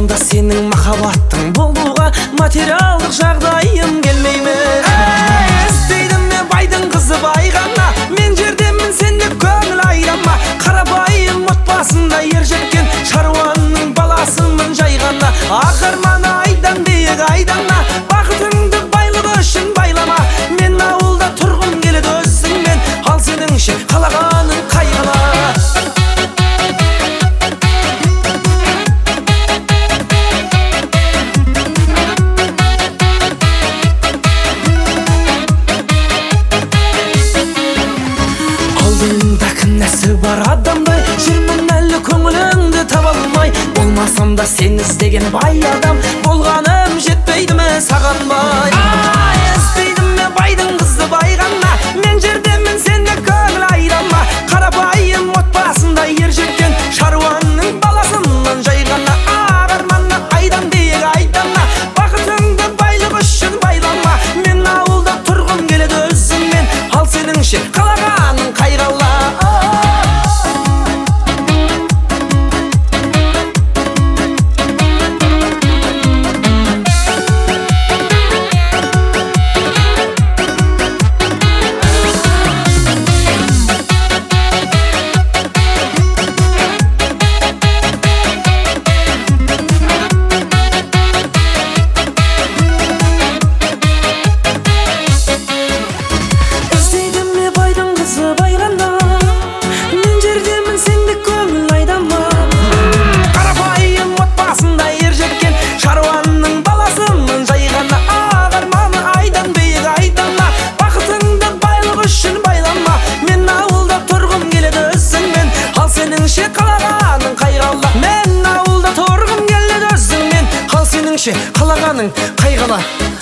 болмасам да сенің махаббаттың болуға материалдық жағдайым келмейме. Іздейдім мен байдың қызы байғана, мен жердемін сенде көңіл айрама. Қарапайым отбасында ер жеткен шаруаның баласымын жай ғана. Ақ арманы айдан биік айдана, бақытыңды байлық үшін байлама. Мен ауылда тұрғым келеді өзіңмен, ал сенің ше қалағаның қай қала? Алдыңда кінәсі бар адамдай жүрмін әлі көңіліңді таба алмай. Болмасам да сен іздеген бай адам, болғаным жетпейді ме саған бай? Іздейдім мен байдың қызы байғана, мен жердемін сенде көңіл айрама. Қарапайым отбасында ер жеткен шаруаның баласымын жай ғана. Ақ арманы айдан биік айдана, бақытыңды байлық үшін байлама. Мен ауылда тұрғым келеді өзіңмен, ал сенің ше қалағаның қай қала? Мен ауылда тұрғым келеді өзіңмен, ал сенің ше қалағаның қай қала?